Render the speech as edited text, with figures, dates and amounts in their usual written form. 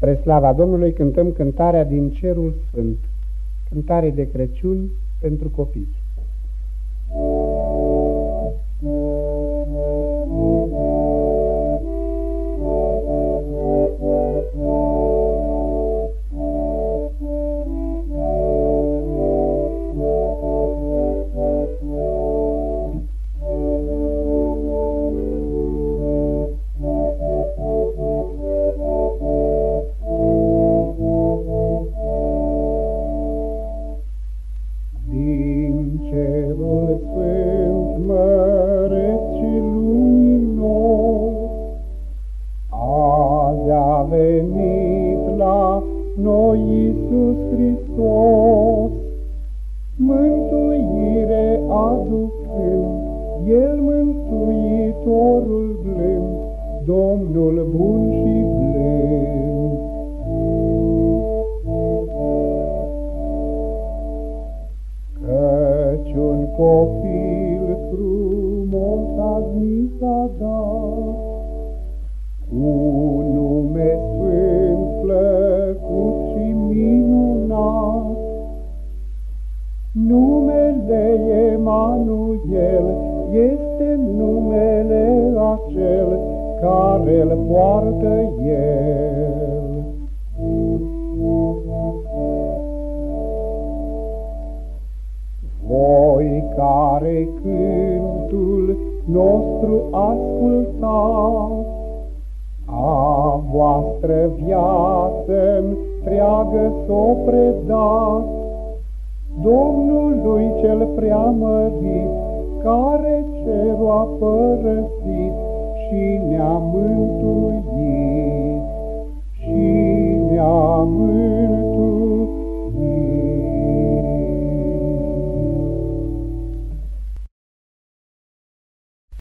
Spre slava Domnului cântăm cântarea din Cerul Sfânt, cântare de Crăciun pentru copii. Din cerul sfânt, măreț și luminos, azi a venit la noi Iisus Hristos, mântuire aducând, El mântuitorul blând, Domnul bun și blând. Căci un copil frumos azi mi s-a dat, cu nume sfânt, plăcut și minunat. Numele Emanuel este numele acel care-l poartă El. Voi care cântul nostru ascultați, a voastră viață întreagă s-o predați Domnului cel preamărit, care cerul a părăsit și ne-a mântuit, și ne-a mântuit.